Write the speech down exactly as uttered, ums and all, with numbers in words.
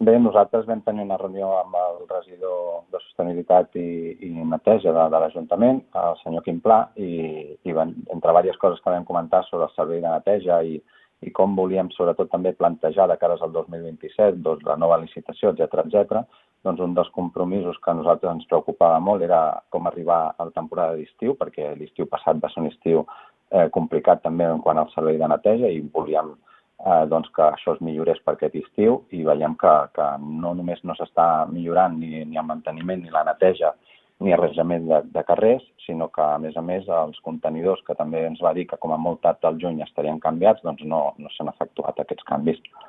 també nosaltres vam tenir una reunió amb el regidor de Sostenibilitat i, i Neteja de, de l'Ajuntament, el senyor Quim Pla, i, i van, entre diverses coses que vam comentar sobre el servei de neteja i, i com volíem sobretot també plantejar de cares al dos mil vint-i-set doncs, la nova licitació, etcètera, etcètera, doncs un dels compromisos que a nosaltres ens preocupava molt era com arribar a la temporada d'estiu, perquè l'estiu passat va ser un estiu eh, complicat també en quant al servei de neteja i volíem eh, doncs, que això es millorés per aquest estiu i veiem que, que no només no s'està millorant ni, ni el manteniment ni la neteja ni arranjament de, de carrers, sinó que, a més a més, els contenidors, que també ens va dir que com a molt tard al juny estarien canviats, doncs no, no s'han efectuat aquests canvis.